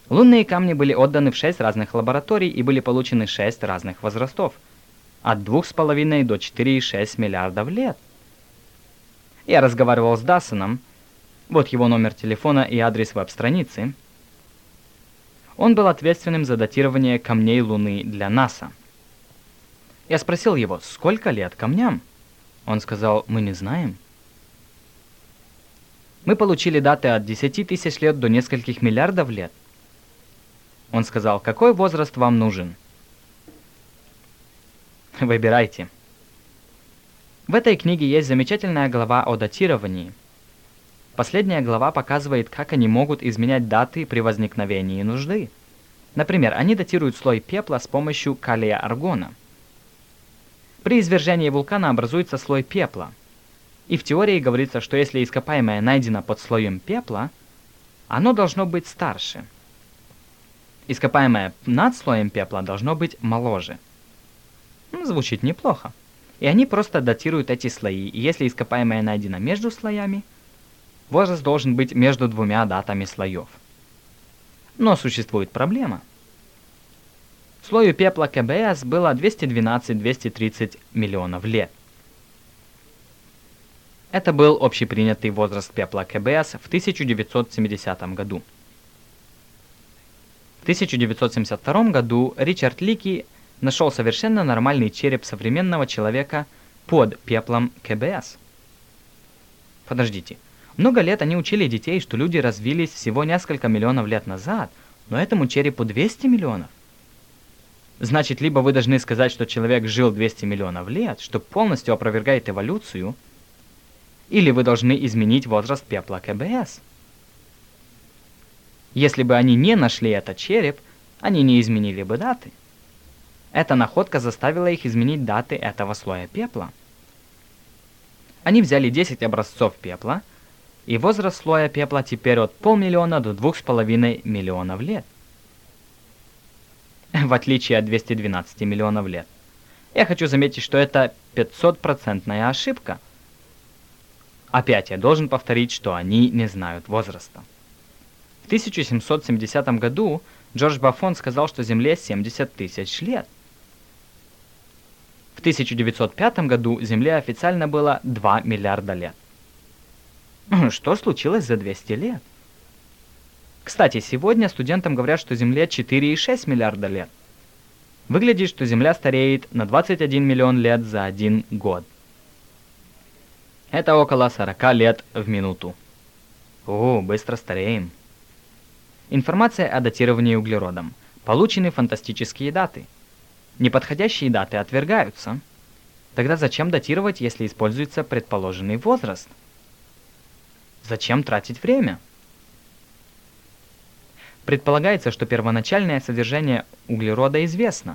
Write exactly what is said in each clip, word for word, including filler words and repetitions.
Лунные камни были отданы в шесть разных лабораторий и были получены шесть разных возрастов. От двух с половиной до четырёх и шести миллиардов лет. Я разговаривал с Дассеном. Вот его номер телефона и адрес веб-страницы. Он был ответственным за датирование камней Луны для НАСА. Я спросил его, сколько лет камням? Он сказал, мы не знаем. Мы получили даты от десяти тысяч лет до нескольких миллиардов лет. Он сказал, какой возраст вам нужен? Выбирайте. В этой книге есть замечательная глава о датировании. Последняя глава показывает, как они могут изменять даты при возникновении нужды. Например, они датируют слой пепла с помощью калия-аргона. При извержении вулкана образуется слой пепла. И в теории говорится, что если ископаемое найдено под слоем пепла, оно должно быть старше. Ископаемое над слоем пепла должно быть моложе. Звучит неплохо. И они просто датируют эти слои, и если ископаемое найдено между слоями, возраст должен быть между двумя датами слоев. Но существует проблема. Слою пепла КБС было двести двенадцать - двести тридцать миллионов лет. Это был общепринятый возраст пепла КБС в тысяча девятьсот семидесятом году. В тысяча девятьсот семьдесят втором году Ричард Лики нашел совершенно нормальный череп современного человека под пеплом КБС. Подождите. Много лет они учили детей, что люди развились всего несколько миллионов лет назад, но этому черепу двести миллионов. Значит, либо вы должны сказать, что человек жил двести миллионов лет, что полностью опровергает эволюцию, или вы должны изменить возраст пепла КБС. Если бы они не нашли этот череп, они не изменили бы даты. Эта находка заставила их изменить даты этого слоя пепла. Они взяли десять образцов пепла, и возраст слоя пепла теперь от полмиллиона до двух с половиной миллионов лет. В отличие от двухсот двенадцати миллионов лет. Я хочу заметить, что это пятисотпроцентная ошибка. Опять я должен повторить, что они не знают возраста. В тысяча семьсот семидесятом году Джордж Баффон сказал, что Земле семьдесят тысяч лет. В тысяча девятьсот пятом году Земле официально было два миллиарда лет. Что случилось за двести лет? Кстати, сегодня студентам говорят, что Земле четыре и шесть миллиарда лет. Выглядит, что Земля стареет на двадцать один миллион лет за один год. Это около сорока лет в минуту. О, быстро стареем. Информация о датировании углеродом. Получены фантастические даты. Неподходящие даты отвергаются. Тогда зачем датировать, если используется предположенный возраст? Зачем тратить время? Предполагается, что первоначальное содержание углерода известно.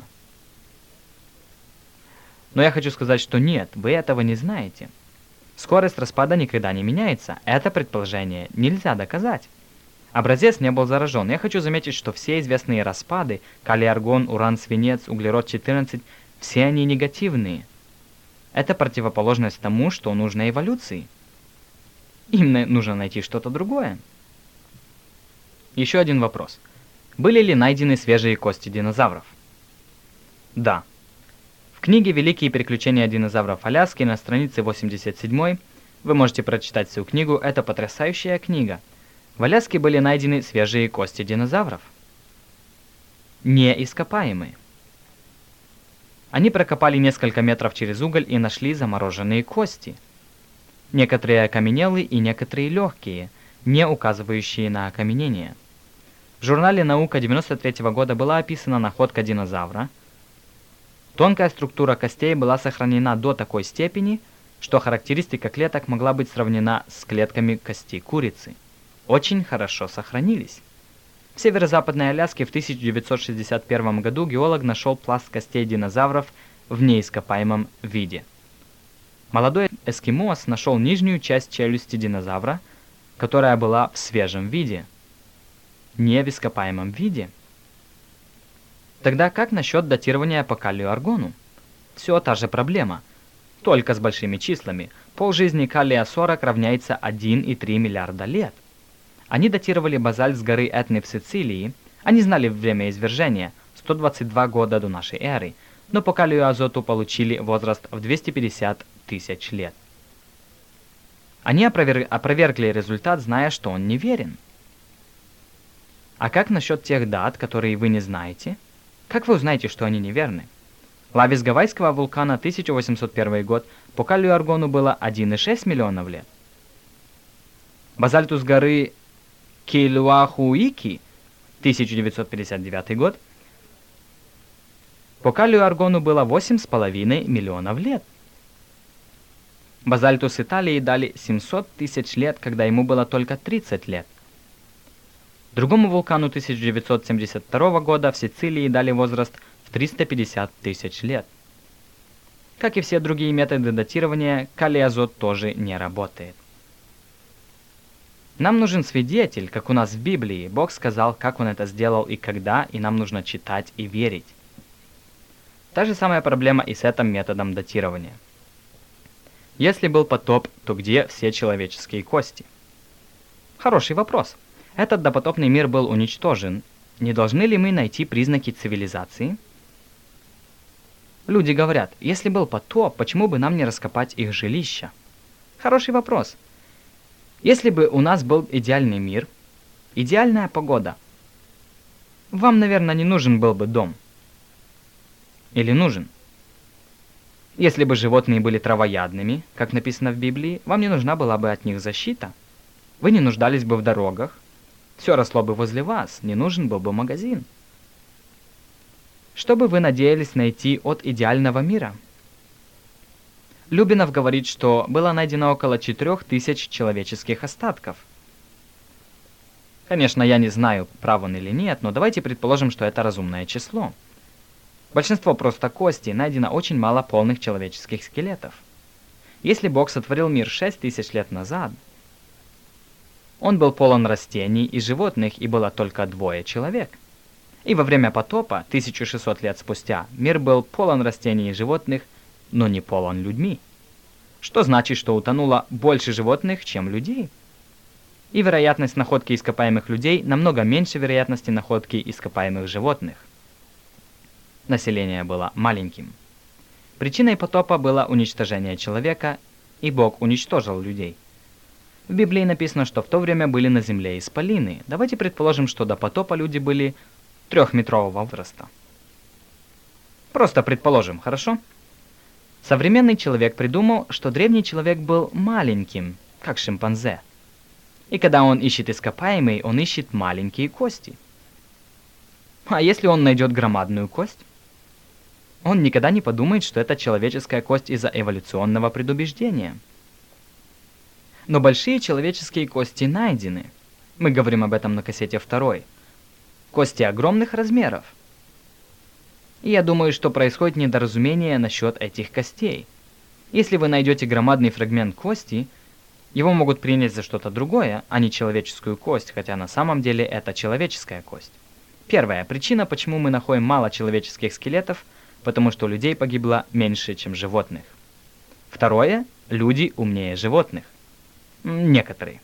Но я хочу сказать, что нет, вы этого не знаете. Скорость распада никогда не меняется. Это предположение нельзя доказать. Образец не был заражен. Я хочу заметить, что все известные распады, калий-аргон, уран-свинец, углерод-четырнадцать, все они негативные. Это противоположность тому, что нужно эволюции. Им нужно найти что-то другое. Еще один вопрос. Были ли найдены свежие кости динозавров? Да. В книге «Великие приключения динозавров Аляски» на странице восемьдесят седьмой вы можете прочитать всю книгу. Это потрясающая книга. В Аляске были найдены свежие кости динозавров. Неископаемые. Они прокопали несколько метров через уголь и нашли замороженные кости. Некоторые окаменелые и некоторые легкие, не указывающие на окаменение. В журнале «Наука» девяносто третьего года была описана находка динозавра. Тонкая структура костей была сохранена до такой степени, что характеристика клеток могла быть сравнена с клетками костей курицы. Очень хорошо сохранились. В северо-западной Аляске в тысяча девятьсот шестьдесят первом году геолог нашел пласт костей динозавров в неископаемом виде. Молодой эскимос нашел нижнюю часть челюсти динозавра, которая была в свежем виде, не в ископаемом виде. Тогда как насчет датирования по калию-аргону? Все та же проблема, только с большими числами. Полжизни калия сорок равняется один и три миллиарда лет. Они датировали базальт с горы Этны в Сицилии, Они знали время извержения — сто двадцать два года до нашей эры, но по калию и азоту получили возраст в двести пятьдесят тысяч лет. Они опровер... опровергли результат, зная, что он неверен. А как насчет тех дат, которые вы не знаете? Как вы узнаете, что они неверны? Лаве с Гавайского вулкана тысяча восемьсот первый год по калию и аргону было один и шесть миллионов лет. Базальту с горы Килуахуики тысяча девятьсот пятьдесят девятый год по калию и аргону было восемь с половиной миллионов лет. Базальту с Италии дали семьсот тысяч лет, когда ему было только тридцать лет. Другому вулкану тысяча девятьсот семьдесят второго года в Сицилии дали возраст в триста пятьдесят тысяч лет. Как и все другие методы датирования, калий и азот тоже не работает. Нам нужен свидетель, как у нас в Библии. Бог сказал, как Он это сделал и когда, и нам нужно читать и верить. Та же самая проблема и с этим методом датирования. Если был потоп, то где все человеческие кости? Хороший вопрос. Этот допотопный мир был уничтожен. Не должны ли мы найти признаки цивилизации? Люди говорят, если был потоп, почему бы нам не раскопать их жилища? Хороший вопрос. Если бы у нас был идеальный мир, идеальная погода, вам, наверное, не нужен был бы дом. Или нужен? Если бы животные были травоядными, как написано в Библии, вам не нужна была бы от них защита. Вы не нуждались бы в дорогах. Все росло бы возле вас, не нужен был бы магазин. Что бы вы надеялись найти от идеального мира? Любинов говорит, что было найдено около четырех тысяч человеческих остатков. Конечно, я не знаю, прав он или нет, но давайте предположим, что это разумное число. Большинство просто кости, найдено очень мало полных человеческих скелетов. Если Бог сотворил мир шесть тысяч лет назад, он был полон растений и животных, и было только двое человек. И во время потопа, тысяча шестьсот лет спустя, мир был полон растений и животных, но не полон людьми. Что значит, что утонуло больше животных, чем людей? И вероятность находки ископаемых людей намного меньше вероятности находки ископаемых животных. Население было маленьким. Причиной потопа было уничтожение человека, и Бог уничтожил людей. В Библии написано, что в то время были на земле исполины. Давайте предположим, что до потопа люди были трехметрового возраста. Просто предположим, хорошо? Современный человек придумал, что древний человек был маленьким, как шимпанзе. И когда он ищет ископаемый, он ищет маленькие кости. А если он найдет громадную кость? Он никогда не подумает, что это человеческая кость из-за эволюционного предубеждения. Но большие человеческие кости найдены. Мы говорим об этом на кассете второй. Кости огромных размеров. И я думаю, что происходит недоразумение насчет этих костей. Если вы найдете громадный фрагмент кости, его могут принять за что-то другое, а не человеческую кость, хотя на самом деле это человеческая кость. Первая причина, почему мы находим мало человеческих скелетов, потому что людей погибло меньше, чем животных. Второе, люди умнее животных. Некоторые.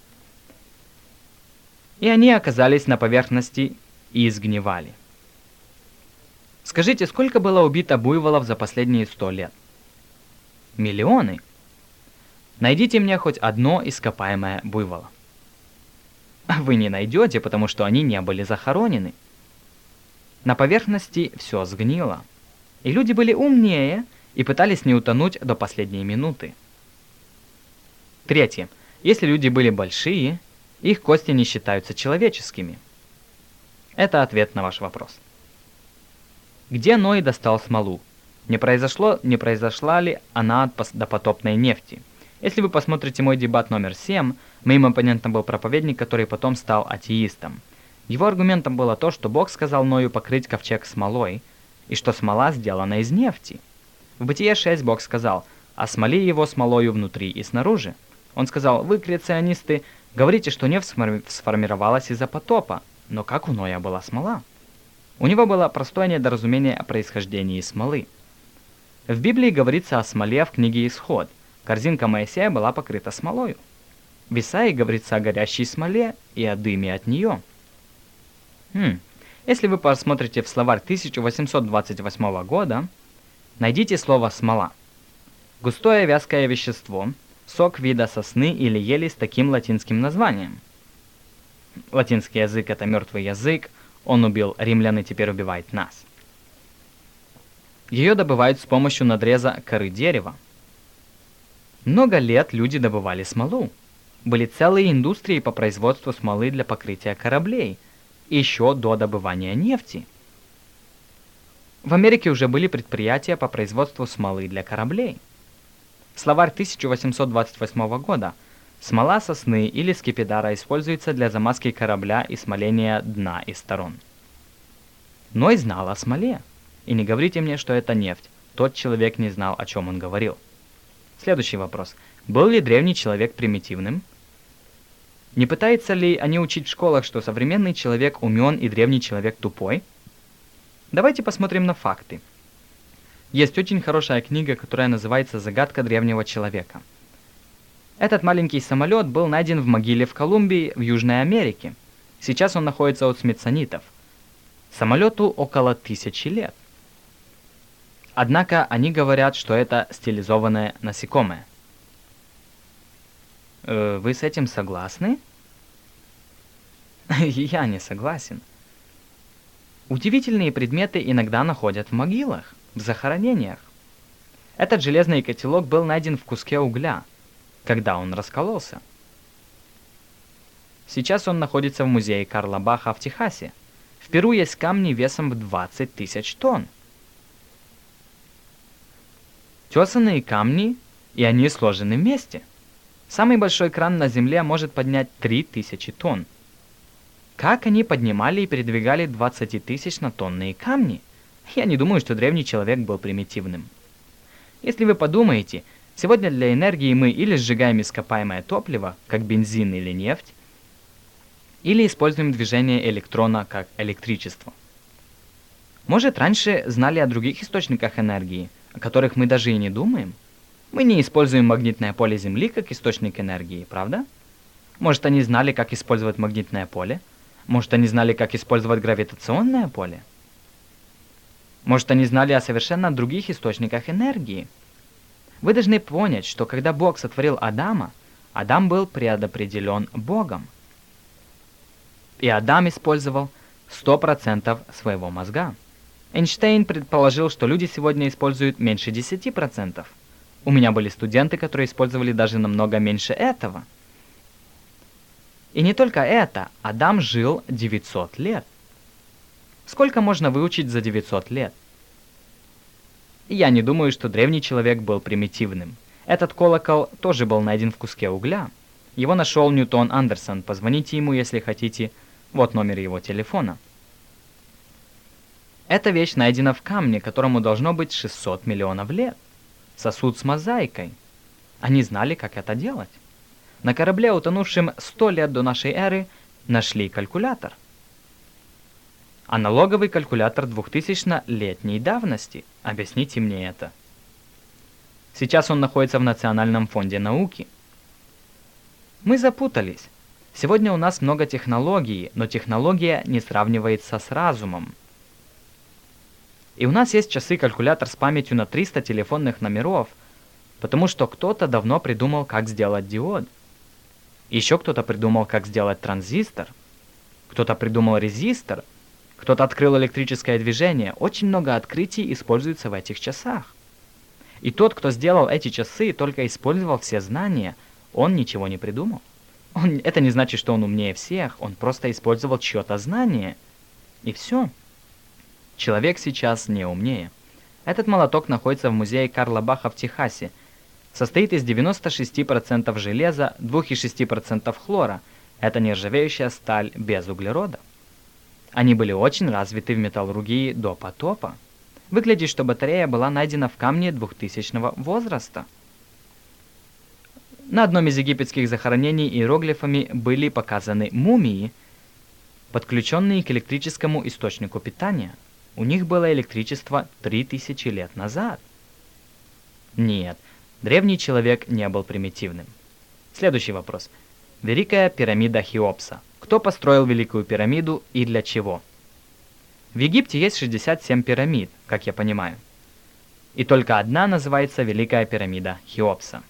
И они оказались на поверхности и изгнивали. Скажите, сколько было убито буйволов за последние сто лет? Миллионы. Найдите мне хоть одно ископаемое буйвола. Вы не найдете, потому что они не были захоронены. На поверхности все сгнило. И люди были умнее и пытались не утонуть до последней минуты. Третье. Если люди были большие, их кости не считаются человеческими. Это ответ на ваш вопрос. Где Ной достал смолу? Не произошло, не произошла ли она от допотопной нефти? Если вы посмотрите мой дебат номер семь, моим оппонентом был проповедник, который потом стал атеистом. Его аргументом было то, что Бог сказал Ною покрыть ковчег смолой, и что смола сделана из нефти. В Бытие шесть Бог сказал: «Осмоли его смолою внутри и снаружи». Он сказал: «Вы, креационисты, говорите, что нефть сформировалась из-за потопа, но как у Ноя была смола?» У него было простое недоразумение о происхождении смолы. В Библии говорится о смоле в книге Исход. Корзинка Моисея была покрыта смолою. В Исаии говорится о горящей смоле и о дыме от нее. Хм. Если вы посмотрите в словарь тысяча восемьсот двадцать восьмого года, найдите слово «смола». Густое вязкое вещество, сок вида сосны или ели с таким латинским названием. Латинский язык – это мертвый язык, он убил римлян и теперь убивает нас. Ее добывают с помощью надреза коры дерева. Много лет люди добывали смолу. Были целые индустрии по производству смолы для покрытия кораблей, еще до добывания нефти. В Америке уже были предприятия по производству смолы для кораблей. Словарь тысяча восемьсот двадцать восьмого года. Смола сосны или скипидара используется для замазки корабля и смоления дна и сторон. Ной знал о смоле. И не говорите мне, что это нефть. Тот человек не знал, о чем он говорил. Следующий вопрос. Был ли древний человек примитивным? Не пытаются ли они учить в школах, что современный человек умен и древний человек тупой? Давайте посмотрим на факты. Есть очень хорошая книга, которая называется «Загадка древнего человека». Этот маленький самолет был найден в могиле в Колумбии, в Южной Америке. Сейчас он находится у смитсонитов. Самолету около тысячи лет. Однако они говорят, что это стилизованное насекомое. Э, вы с этим согласны? Я не согласен. Удивительные предметы иногда находят в могилах, в захоронениях. Этот железный котелок был найден в куске угля, когда он раскололся. Сейчас он находится в музее Карла Баха в Техасе. В Перу есть камни весом в двадцать тысяч тонн. Тесанные камни, и они сложены вместе. Самый большой кран на Земле может поднять три тысячи тонн. Как они поднимали и передвигали двадцатитысячно-тонные камни? Я не думаю, что древний человек был примитивным. Если вы подумаете, сегодня для энергии мы или сжигаем ископаемое топливо, как бензин или нефть, или используем движение электрона как электричество. Может, раньше знали о других источниках энергии, о которых мы даже и не думаем? Мы не используем магнитное поле Земли как источник энергии, правда? Может, они знали, как использовать магнитное поле? Может, они знали, как использовать гравитационное поле? Может, они знали о совершенно других источниках энергии? Вы должны понять, что когда Бог сотворил Адама, Адам был предопределен Богом. И Адам использовал сто процентов своего мозга. Эйнштейн предположил, что люди сегодня используют меньше десяти процентов. У меня были студенты, которые использовали даже намного меньше этого. И не только это, Адам жил девятьсот лет. Сколько можно выучить за девятьсот лет? И я не думаю, что древний человек был примитивным. Этот колокол тоже был найден в куске угля. Его нашел Ньютон Андерсон. Позвоните ему, если хотите. Вот номер его телефона. Эта вещь найдена в камне, которому должно быть шестьсот миллионов лет. Сосуд с мозаикой. Они знали, как это делать. На корабле, утонувшем сто лет до нашей эры, нашли калькулятор. Аналоговый калькулятор двухтысячелетней давности. Объясните мне это. Сейчас он находится в Национальном фонде науки. Мы запутались. Сегодня у нас много технологий, но технология не сравнивается с разумом. И у нас есть часы-калькулятор с памятью на триста телефонных номеров, потому что кто-то давно придумал, как сделать диод. Еще кто-то придумал, как сделать транзистор. Кто-то придумал резистор. Кто-то открыл электрическое движение. Очень много открытий используется в этих часах. И тот, кто сделал эти часы, только использовал все знания. Он ничего не придумал. Он, это не значит, что он умнее всех. Он просто использовал чье-то знание. И все. Человек сейчас не умнее. Этот молоток находится в музее Карла Баха в Техасе. Состоит из девяноста шести процентов железа, двух целых шести десятых процента хлора. Это нержавеющая сталь без углерода. Они были очень развиты в металлургии до потопа. Выглядит, что батарея была найдена в камне двухтысячного возраста. На одном из египетских захоронений иероглифами были показаны мумии, подключенные к электрическому источнику питания. У них было электричество три тысячи лет назад. Нет, древний человек не был примитивным. Следующий вопрос. Великая пирамида Хеопса. Кто построил Великую пирамиду и для чего? В Египте есть шестьдесят семь пирамид, как я понимаю. И только одна называется Великая пирамида Хеопса.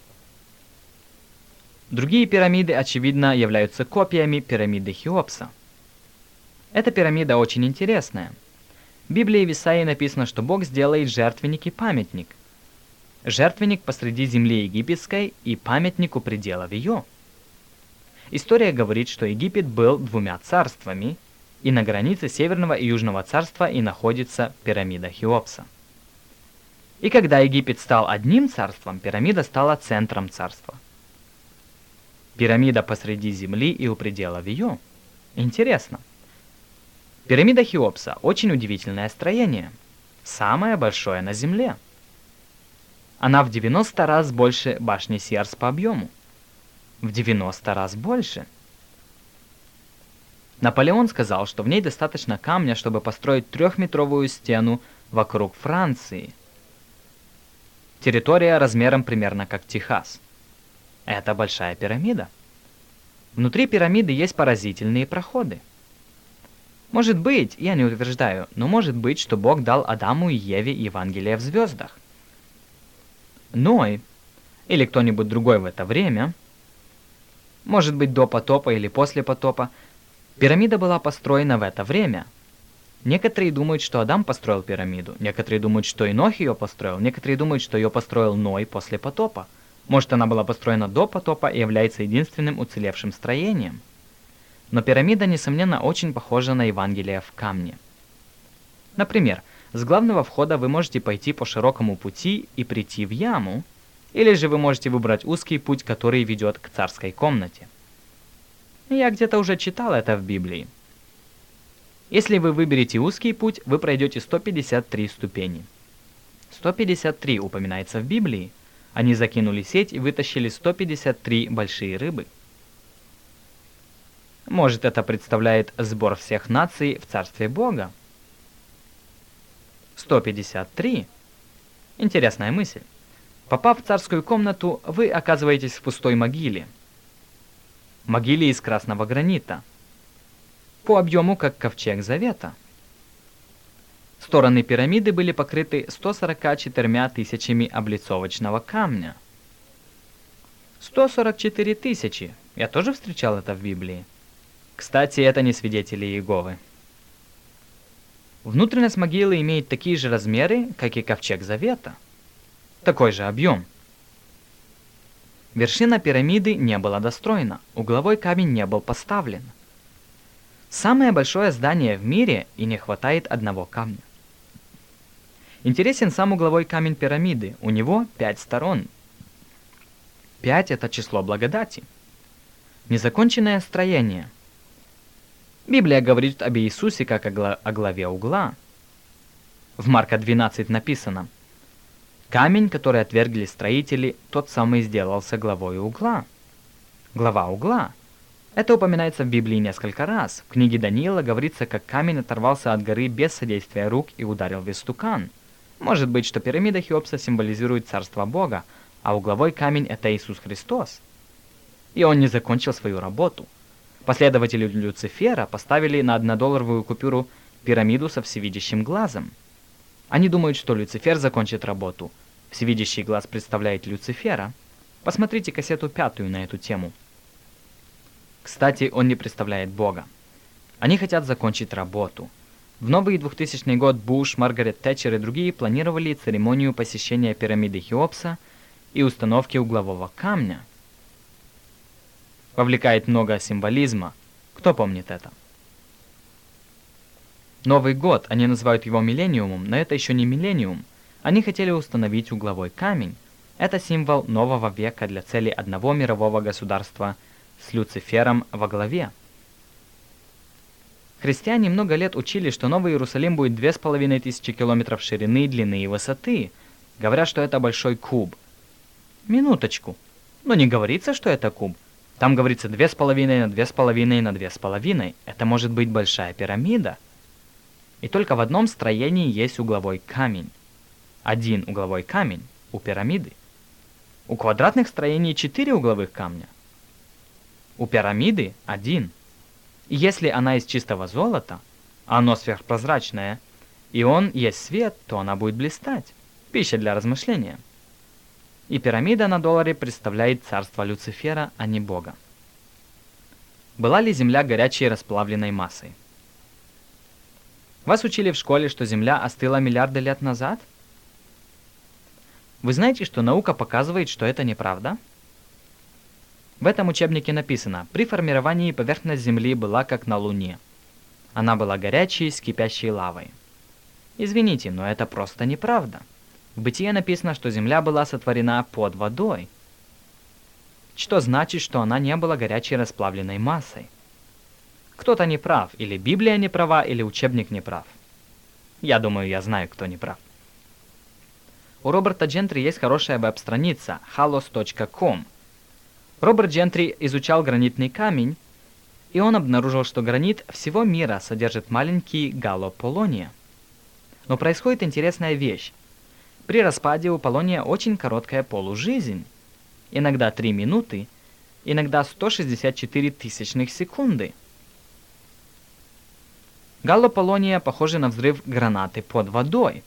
Другие пирамиды, очевидно, являются копиями пирамиды Хеопса. Эта пирамида очень интересная. В Библии в Исаии написано, что Бог сделает жертвенник и памятник. Жертвенник посреди земли египетской и памятник у пределов ее. История говорит, что Египет был двумя царствами, и на границе Северного и Южного царства и находится пирамида Хеопса. И когда Египет стал одним царством, пирамида стала центром царства. Пирамида посреди земли и у пределов ее. Интересно. Пирамида Хеопса – очень удивительное строение. Самое большое на земле. Она в девяносто раз больше башни Сеарс по объему. В девяносто раз больше. Наполеон сказал, что в ней достаточно камня, чтобы построить трехметровую стену вокруг Франции. Территория размером примерно как Техас. Это большая пирамида. Внутри пирамиды есть поразительные проходы. Может быть, я не утверждаю, но может быть, что Бог дал Адаму и Еве Евангелие в звездах. Ной, или кто-нибудь другой в это время, может быть до потопа или после потопа, пирамида была построена в это время. Некоторые думают, что Адам построил пирамиду, некоторые думают, что Енох ее построил, некоторые думают, что ее построил Ной после потопа. Может, она была построена до потопа и является единственным уцелевшим строением. Но пирамида, несомненно, очень похожа на Евангелие в камне. Например, с главного входа вы можете пойти по широкому пути и прийти в яму, или же вы можете выбрать узкий путь, который ведет к царской комнате. Я где-то уже читал это в Библии. Если вы выберете узкий путь, вы пройдете сто пятьдесят три ступени. сто пятьдесят три упоминается в Библии. Они закинули сеть и вытащили сто пятьдесят три большие рыбы. Может, это представляет сбор всех наций в Царстве Бога? сто пятьдесят три. Интересная мысль. Попав в царскую комнату, вы оказываетесь в пустой могиле. Могиле из красного гранита. По объему, как ковчег завета. Стороны пирамиды были покрыты ста сорока четырьмя тысячами облицовочного камня. сто сорок четыре тысячи. Я тоже встречал это в Библии. Кстати, это не свидетели Иеговы. Внутренность могилы имеет такие же размеры, как и ковчег завета. Такой же объем. Вершина пирамиды не была достроена, угловой камень не был поставлен. Самое большое здание в мире, и не хватает одного камня. Интересен сам угловой камень пирамиды, у него пять сторон. Пять – это число благодати. Незаконченное строение. Библия говорит об Иисусе как о, гла- о главе угла. В Марка двенадцать написано: «Камень, который отвергли строители, тот самый сделался главой угла». Глава угла. Это упоминается в Библии несколько раз. В книге Даниила говорится, как камень оторвался от горы без содействия рук и ударил в истукан. Может быть, что пирамида Хеопса символизирует Царство Бога, а угловой камень – это Иисус Христос. И он не закончил свою работу. Последователи Люцифера поставили на однодолларовую купюру пирамиду со всевидящим глазом. Они думают, что Люцифер закончит работу. Всевидящий глаз представляет Люцифера. Посмотрите кассету пятую на эту тему. Кстати, он не представляет Бога. Они хотят закончить работу. В новый двухтысячный год Буш, Маргарет Тэтчер и другие планировали церемонию посещения пирамиды Хеопса и установки углового камня. Вовлекает много символизма. Кто помнит это? Новый год, они называют его миллениумом, но это еще не миллениум. Они хотели установить угловой камень. Это символ нового века для цели одного мирового государства с Люцифером во главе. Христиане много лет учили, что Новый Иерусалим будет две с половиной тысячи километров ширины, длины и высоты. Говорят, что это большой куб. Минуточку. Но не говорится, что это куб. Там говорится две с половиной на две с половиной на две с половиной. Это может быть большая пирамида. И только в одном строении есть угловой камень. Один угловой камень у пирамиды. У квадратных строений четыре угловых камня. У пирамиды один. И если она из чистого золота, а оно сверхпрозрачное, и он есть свет, то она будет блистать. Пища для размышления. И пирамида на долларе представляет царство Люцифера, а не Бога. Была ли Земля горячей расплавленной массой? Вас учили в школе, что Земля остыла миллиарды лет назад? Вы знаете, что наука показывает, что это неправда? В этом учебнике написано: при формировании поверхность Земли была как на Луне. Она была горячей, с кипящей лавой. Извините, но это просто неправда. В Бытие написано, что Земля была сотворена под водой. Что значит, что она не была горячей расплавленной массой? Кто-то не прав, или Библия не права, или учебник не прав. Я думаю, я знаю, кто не прав. У Роберта Джентри есть хорошая веб-страница хаlos точка ком. Роберт Джентри изучал гранитный камень, и он обнаружил, что гранит всего мира содержит маленький галлополония. Но происходит интересная вещь. При распаде у полония очень короткая полужизнь. Иногда три минуты, иногда сто шестьдесят четыре тысячных секунды. Галлополония похожи на взрыв гранаты под водой.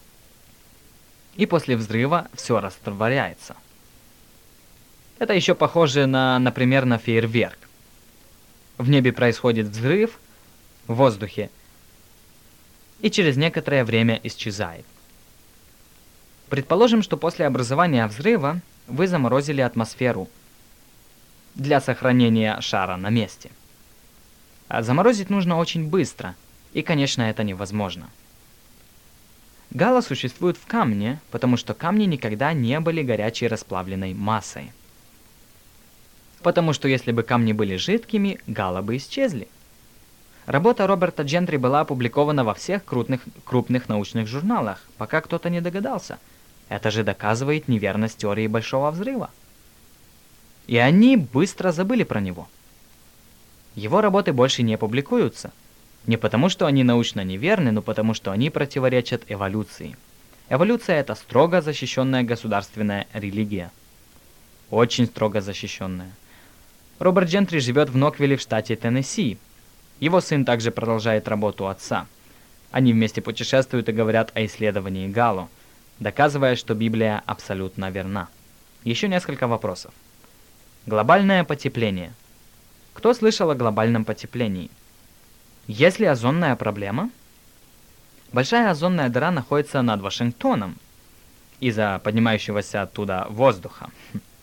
И после взрыва все растворяется. Это еще похоже на, например, на фейерверк. В небе происходит взрыв, в воздухе, и через некоторое время исчезает. Предположим, что после образования взрыва вы заморозили атмосферу для сохранения шара на месте. А заморозить нужно очень быстро, и, конечно, это невозможно. Галло существует в камне, потому что камни никогда не были горячей расплавленной массой. Потому что если бы камни были жидкими, галло бы исчезли. Работа Роберта Джентри была опубликована во всех крупных, крупных научных журналах, пока кто-то не догадался. Это же доказывает неверность теории Большого Взрыва. И они быстро забыли про него. Его работы больше не публикуются. Не потому, что они научно неверны, но потому, что они противоречат эволюции. Эволюция – это строго защищенная государственная религия. Очень строго защищенная. Роберт Джентри живет в Ноквилле в штате Теннесси. Его сын также продолжает работу отца. Они вместе путешествуют и говорят о исследовании Галло, доказывая, что Библия абсолютно верна. Еще несколько вопросов. Глобальное потепление. Кто слышал о глобальном потеплении? Есть ли озонная проблема? Большая озонная дыра находится над Вашингтоном из-за поднимающегося оттуда воздуха.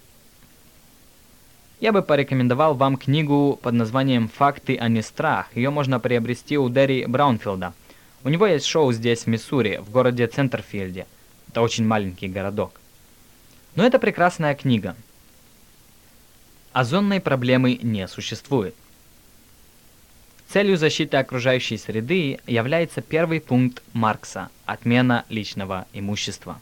Я бы порекомендовал вам книгу под названием «Факты, а не страх». Ее можно приобрести у Дерри Браунфилда. У него есть шоу здесь, в Миссури, в городе Центерфилде. Это очень маленький городок. Но это прекрасная книга. Озонной проблемы не существует. Целью защиты окружающей среды является первый пункт Маркса – отмена личного имущества.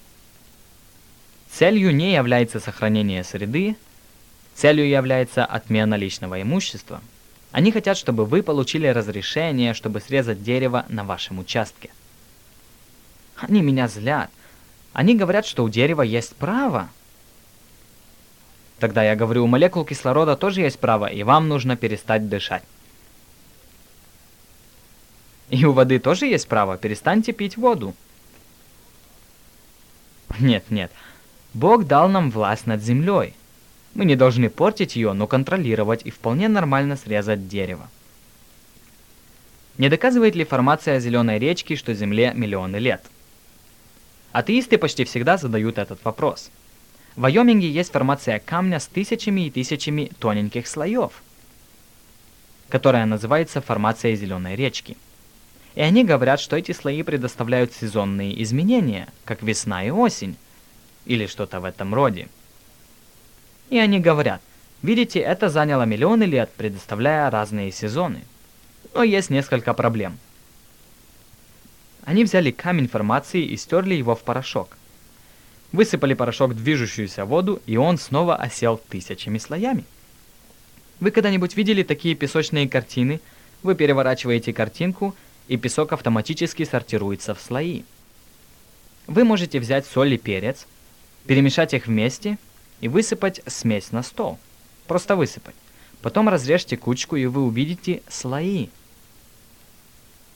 Целью не является сохранение среды, целью является отмена личного имущества. Они хотят, чтобы вы получили разрешение, чтобы срезать дерево на вашем участке. Они меня злят. Они говорят, что у дерева есть право. Тогда я говорю, у молекул кислорода тоже есть право, и вам нужно перестать дышать. И у воды тоже есть право, перестаньте пить воду. Нет, нет. Бог дал нам власть над землей. Мы не должны портить ее, но контролировать и вполне нормально срезать дерево. Не доказывает ли формация зеленой речки, что Земле миллионы лет? Атеисты почти всегда задают этот вопрос. В Вайоминге есть формация камня с тысячами и тысячами тоненьких слоев, которая называется формацией зеленой речки. И они говорят, что эти слои предоставляют сезонные изменения, как весна и осень, или что-то в этом роде. И они говорят, видите, это заняло миллионы лет, предоставляя разные сезоны. Но есть несколько проблем. Они взяли камень формации и стерли его в порошок. Высыпали порошок в движущуюся воду, и он снова осел тысячами слоями. Вы когда-нибудь видели такие песочные картины? Вы переворачиваете картинку, и песок автоматически сортируется в слои. Вы можете взять соль и перец, перемешать их вместе и высыпать смесь на стол. Просто высыпать. Потом разрежьте кучку, и вы увидите слои.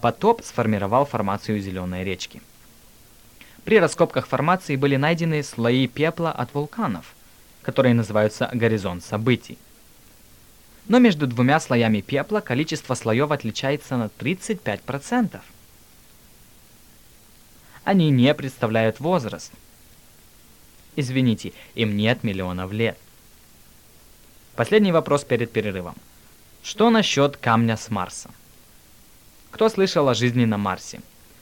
потоп сформировал формацию Зеленой речки. При раскопках формации были найдены слои пепла от вулканов, которые называются горизонт событий. Но между двумя слоями пепла количество слоев отличается на тридцать пять процентов. Они не представляют возраст. Извините, им нет миллионов лет. Последний вопрос перед перерывом. Что насчет камня с Марса? Кто слышал о жизни на Марсе?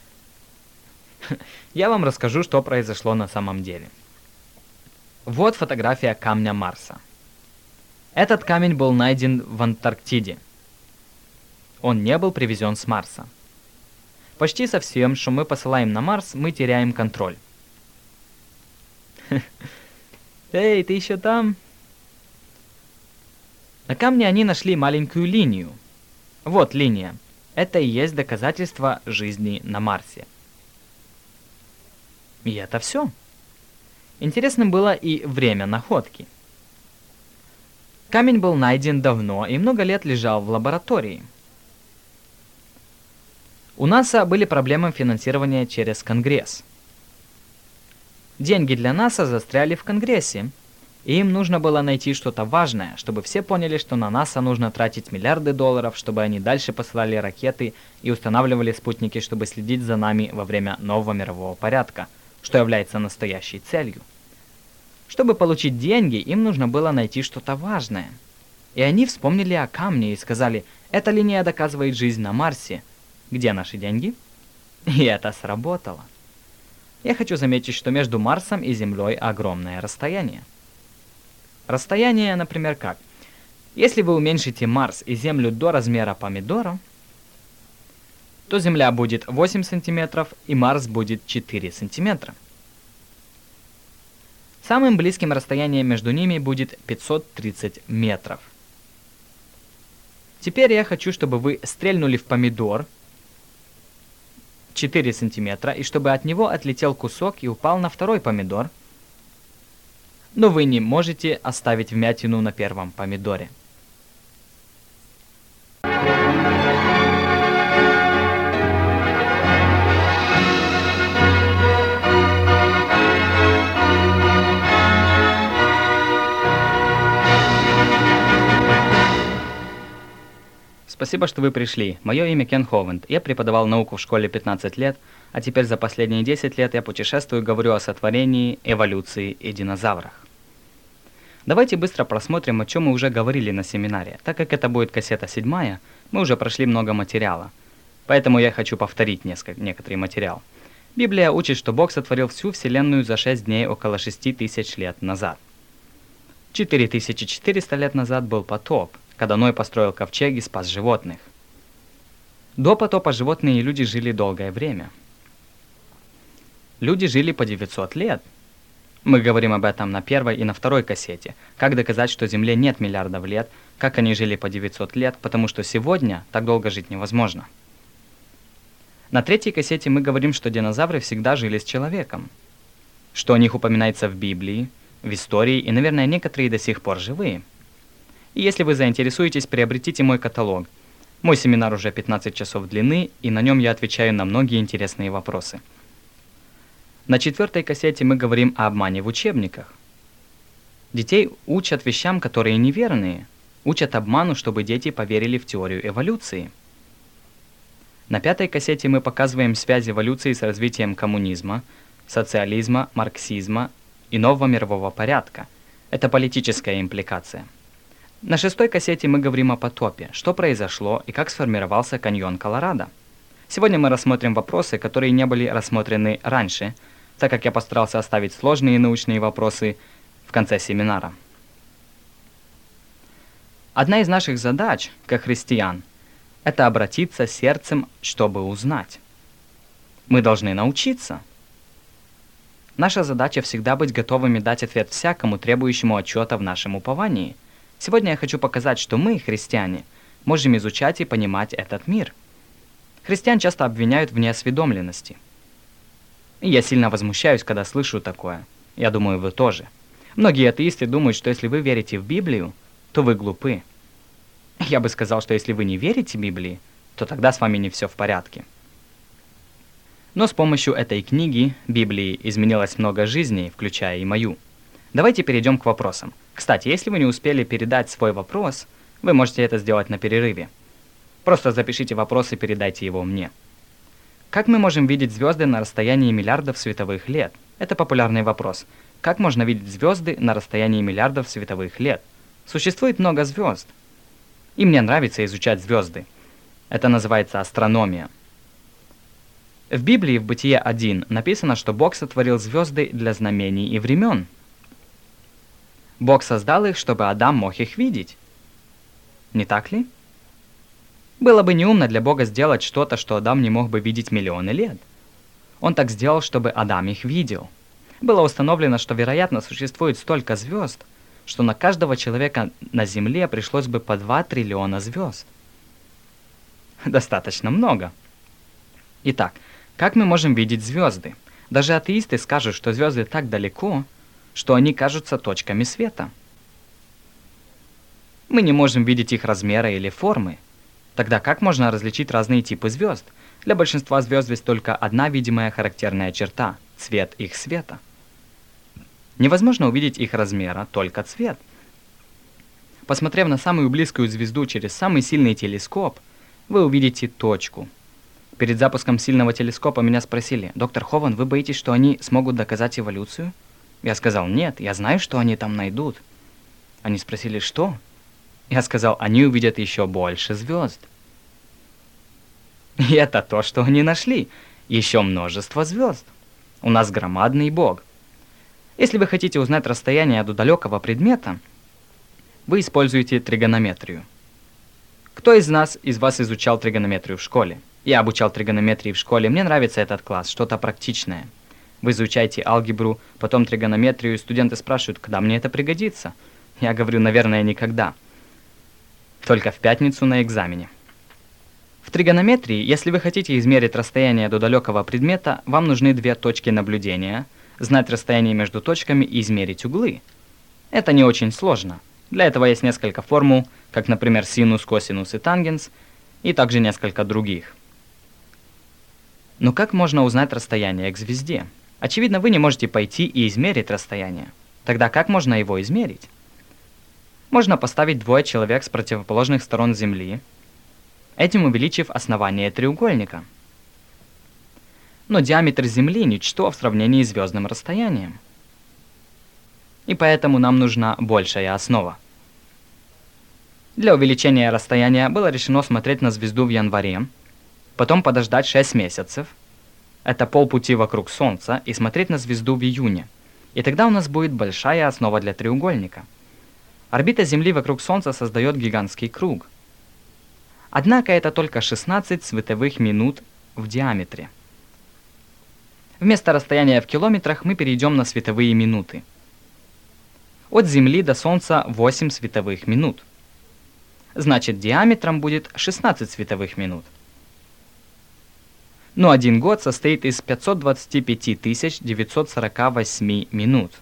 Я вам расскажу, что произошло на самом деле. Вот фотография камня Марса. Этот камень был найден в Антарктиде. Он не был привезен с Марса. Почти со всем, что мы посылаем на Марс, мы теряем контроль. Эй, ты еще там? На камне они нашли маленькую линию. Вот линия. Это и есть доказательство жизни на Марсе. И это все. Интересным было и время находки. Камень был найден давно и много лет лежал в лаборатории. У НАСА были проблемы финансирования через Конгресс. Деньги для НАСА застряли в Конгрессе, и им нужно было найти что-то важное, чтобы все поняли, что на НАСА нужно тратить миллиарды долларов, чтобы они дальше посылали ракеты и устанавливали спутники, чтобы следить за нами во время нового мирового порядка, что является настоящей целью. Чтобы получить деньги, им нужно было найти что-то важное. И они вспомнили о камне и сказали: «Эта линия доказывает жизнь на Марсе. Где наши деньги?» И это сработало. Я хочу заметить, что между Марсом и Землей огромное расстояние. Расстояние, например, как? Если вы уменьшите Марс и Землю до размера помидора, то Земля будет восемь сантиметров и Марс будет четыре сантиметра. Самым близким расстоянием между ними будет пятьсот тридцать метров. Теперь я хочу, чтобы вы стрельнули в помидор четыре сантиметра, и чтобы от него отлетел кусок и упал на второй помидор. Но вы не можете оставить вмятину на первом помидоре. Спасибо, что вы пришли. Мое имя Кен Ховенд. Я преподавал науку в школе пятнадцать лет, а теперь за последние десять лет я путешествую и говорю о сотворении, эволюции и динозаврах. Давайте быстро просмотрим, о чем мы уже говорили на семинаре. Так как это будет кассета седьмая, мы уже прошли много материала. Поэтому я хочу повторить несколько, некоторый материал. Библия учит, что Бог сотворил всю Вселенную за шесть дней около шести тысяч лет назад. четыре тысячи четыреста лет назад был потоп, когда Ной построил ковчег и спас животных. До потопа животные и люди жили долгое время. Люди жили по девятьсот лет. Мы говорим об этом на первой и на второй кассете. Как доказать, что Земле нет миллиардов лет, как они жили по девятьсот лет, потому что сегодня так долго жить невозможно. На третьей кассете мы говорим, что динозавры всегда жили с человеком, что о них упоминается в Библии, в истории, и, наверное, некоторые до сих пор живые. И если вы заинтересуетесь, приобретите мой каталог. Мой семинар уже пятнадцать часов длины, и на нем я отвечаю на многие интересные вопросы. На четвертой кассете мы говорим о обмане в учебниках. Детей учат вещам, которые неверные, учат обману, чтобы дети поверили в теорию эволюции. На пятой кассете мы показываем связь эволюции с развитием коммунизма, социализма, марксизма и нового мирового порядка. Это политическая импликация. На шестой кассете мы говорим о потопе, что произошло и как сформировался каньон Колорадо. Сегодня мы рассмотрим вопросы, которые не были рассмотрены раньше, так как я постарался оставить сложные научные вопросы в конце семинара. Одна из наших задач, как христиан, это обратиться сердцем, чтобы узнать. Мы должны научиться. Наша задача всегда быть готовыми дать ответ всякому, требующему отчета в нашем уповании. Сегодня я хочу показать, что мы, христиане, можем изучать и понимать этот мир. Христиан часто обвиняют в неосведомленности. И я сильно возмущаюсь, когда слышу такое. Я думаю, вы тоже. Многие атеисты думают, что если вы верите в Библию, то вы глупы. Я бы сказал, что если вы не верите Библии, то тогда с вами не все в порядке. Но с помощью этой книги, Библии, изменилось много жизней, включая и мою. Давайте перейдем к вопросам. Кстати, если вы не успели передать свой вопрос, вы можете это сделать на перерыве. Просто запишите вопрос и передайте его мне. Как мы можем видеть звезды на расстоянии миллиардов световых лет? Это популярный вопрос. Как можно видеть звезды на расстоянии миллиардов световых лет? Существует много звезд. И мне нравится изучать звезды. Это называется астрономия. В Библии в Бытие один написано, что Бог сотворил звезды для знамений и времен. Бог создал их, чтобы Адам мог их видеть. Не так ли? Было бы неумно для Бога сделать что-то, что Адам не мог бы видеть миллионы лет. Он так сделал, чтобы Адам их видел. Было установлено, что, вероятно, существует столько звезд, что на каждого человека на Земле пришлось бы по два триллиона звезд. Достаточно много. Итак, как мы можем видеть звезды? Даже атеисты скажут, что звезды так далеко, что они кажутся точками света. Мы не можем видеть их размера или формы. Тогда как можно различить разные типы звезд? Для большинства звезд есть только одна видимая характерная черта – цвет их света. Невозможно увидеть их размера, только цвет. Посмотрев на самую близкую звезду через самый сильный телескоп, вы увидите точку. Перед запуском сильного телескопа меня спросили: «Доктор Хован, вы боитесь, что они смогут доказать эволюцию?» Я сказал: «Нет, я знаю, что они там найдут». Они спросили: «Что?» Я сказал: «Они увидят еще больше звезд». И это то, что они нашли. Еще множество звезд. У нас громадный Бог. Если вы хотите узнать расстояние до далекого предмета, вы используете тригонометрию. Кто из нас, из вас изучал тригонометрию в школе? Я обучал тригонометрии в школе, мне нравится этот класс, что-то практичное. Вы изучаете алгебру, потом тригонометрию, и студенты спрашивают, когда мне это пригодится. Я говорю: наверное, никогда. Только в пятницу на экзамене. В тригонометрии, если вы хотите измерить расстояние до далекого предмета, вам нужны две точки наблюдения, знать расстояние между точками и измерить углы. Это не очень сложно. Для этого есть несколько формул, как, например, синус, косинус и тангенс, и также несколько других. Но как можно узнать расстояние к звезде? Очевидно, вы не можете пойти и измерить расстояние. Тогда как можно его измерить? Можно поставить двое человек с противоположных сторон Земли, этим увеличив основание треугольника. Но диаметр Земли – ничто в сравнении с звездным расстоянием. И поэтому нам нужна большая основа. Для увеличения расстояния было решено смотреть на звезду в январе, потом подождать шесть месяцев, это полпути вокруг Солнца, и смотреть на звезду в июне. И тогда у нас будет большая основа для треугольника. Орбита Земли вокруг Солнца создает гигантский круг. Однако это только шестнадцать световых минут в диаметре. Вместо расстояния в километрах мы перейдем на световые минуты. От Земли до Солнца восемь световых минут. Значит, диаметром будет шестнадцать световых минут. Но один год состоит из пятисот двадцати пяти тысяч девятисот сорока восьми минут.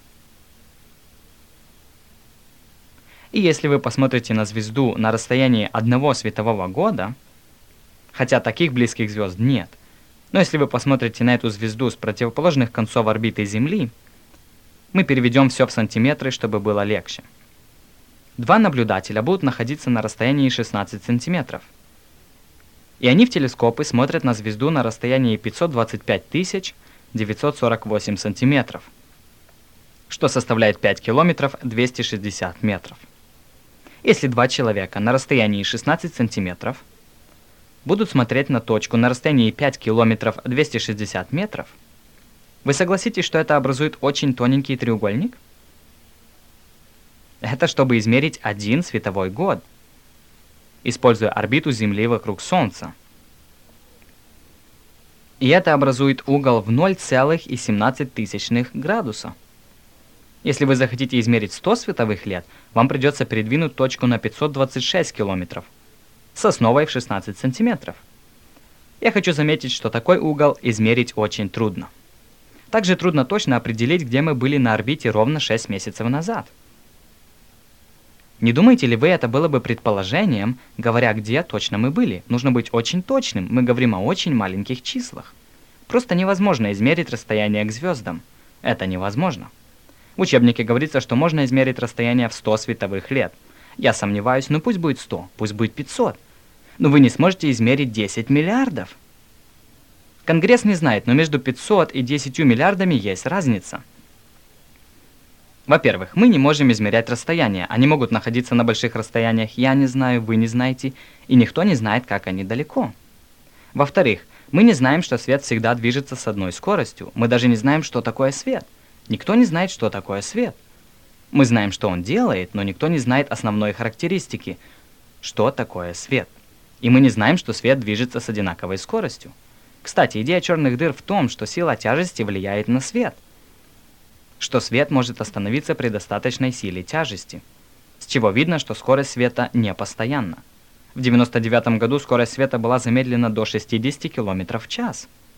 И если вы посмотрите на звезду на расстоянии одного светового года, хотя таких близких звезд нет, но если вы посмотрите на эту звезду с противоположных концов орбиты Земли, мы переведем все в сантиметры, чтобы было легче. Два наблюдателя будут находиться на расстоянии шестнадцать сантиметров. И они в телескопы смотрят на звезду на расстоянии пятьсот двадцать пять тысяч девятьсот сорок восемь сантиметров, что составляет пять километров двести шестьдесят метров. Если два человека на расстоянии шестнадцать сантиметров будут смотреть на точку на расстоянии пять километров двести шестьдесят метров, вы согласитесь, что это образует очень тоненький треугольник? Это чтобы измерить один световой год, используя орбиту Земли вокруг Солнца. И это образует угол в ноль целых семнадцать сотых градуса. Если вы захотите измерить сто световых лет, вам придется передвинуть точку на пятьсот двадцать шесть километров с основой в шестнадцать сантиметров. Я хочу заметить, что такой угол измерить очень трудно. Также трудно точно определить, где мы были на орбите ровно шесть месяцев назад. Не думаете ли вы, это было бы предположением, говоря, где точно мы были? Нужно быть очень точным, мы говорим о очень маленьких числах. Просто невозможно измерить расстояние к звездам. Это невозможно. В учебнике говорится, что можно измерить расстояние в сто световых лет. Я сомневаюсь, но пусть будет сто, пусть будет пятьсот. Но вы не сможете измерить десять миллиардов. Конгресс не знает, но между пятьсот и десятью миллиардами есть разница. Во-первых, мы не можем измерять расстояние. Они могут находиться на больших расстояниях, я не знаю, вы не знаете, и никто не знает, как они далеко. Во-вторых, мы не знаем, что свет всегда движется с одной скоростью. Мы даже не знаем, что такое свет. Никто не знает, что такое свет. Мы знаем, что он делает, но никто не знает основной характеристики, что такое свет. И мы не знаем, что свет движется с одинаковой скоростью. Кстати, идея черных дыр в том, что сила тяжести влияет на свет. Что свет может остановиться при достаточной силе тяжести. С чего видно, что скорость света не постоянна. В девяносто девятом году скорость света была замедлена до шестидесяти километров в час.